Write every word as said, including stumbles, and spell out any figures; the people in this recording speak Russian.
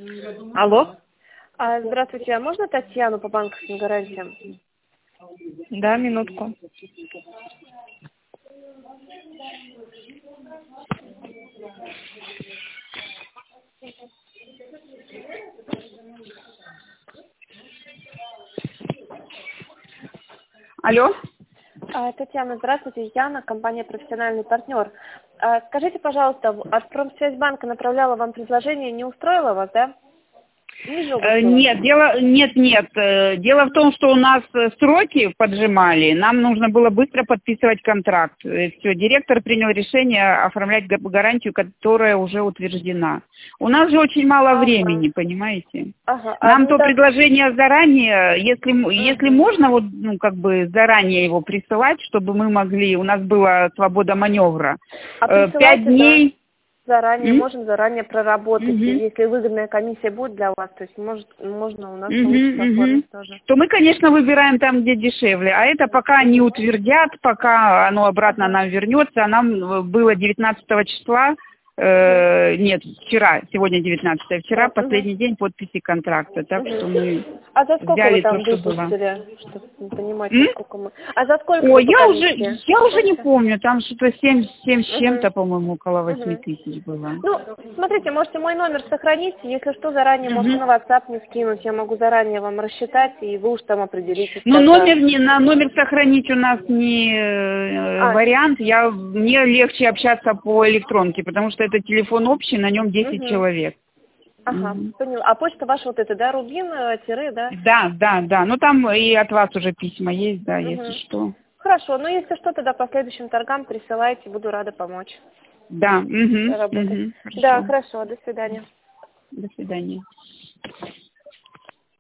Алло? А, здравствуйте, а можно Татьяну по банковским гарантиям? Да, минутку. Алло? А, Татьяна, здравствуйте, Яна, компания «Профессиональный партнер». А, скажите, пожалуйста, от Промсвязьбанка направляла вам предложение, не устроило вас, да? Э, Нет, дело, нет, нет. э, Дело в том, что у нас э, сроки поджимали, нам нужно было быстро подписывать контракт. Все, директор принял решение оформлять га- гарантию, которая уже утверждена. У нас же очень мало Ага. времени, понимаете? Ага. А Нам не то так- предложение заранее, если, м- если Мгм. можно, вот, ну, как бы заранее его присылать, чтобы мы могли, у нас была свобода маневра. А Э, Пять присылайте, да, дней. заранее, М? можем заранее проработать, и Мгм. если выгодная комиссия будет для вас, то есть может, можно у нас получится Мгм, мгм. оформить тоже. То мы, конечно, выбираем там, где дешевле. А это пока не утвердят, пока оно обратно Ага. нам вернется. А нам э, было девятнадцатого числа, э, нет, вчера, сегодня девятнадцатое, вчера Мгм. последний день подписи контракта. Так что Мгм. мы А за сколько вы взяли то, там что было. выпустили, чтобы понимать, М? за сколько мы? А за сколько вы Ой, по я уже, комиссии? я уже не Знаете? помню, там что-то семь, семь с чем-то, Мгм. по-моему, около восьми Мгм. тысяч было. Ну, смотрите, можете мой номер сохранить, если что, заранее можете Мгм. на WhatsApp мне скинуть, я могу заранее вам рассчитать, и вы уж там определитесь Ну, тогда. номер не на номер сохранить у нас не э, А, вариант. Я мне легче общаться по электронке, потому что это телефон общий, на нем десять угу. человек. Ага, Мгм. поняла. А почта ваша вот эта, да, Рубин, э, тире, да? Да, да, да. Ну там и от вас уже письма есть, да, если Угу. что. Хорошо, ну если что, тогда по следующим торгам присылайте, буду рада помочь Да, угу, работать. угу, Да, хорошо. хорошо, до свидания. До свидания.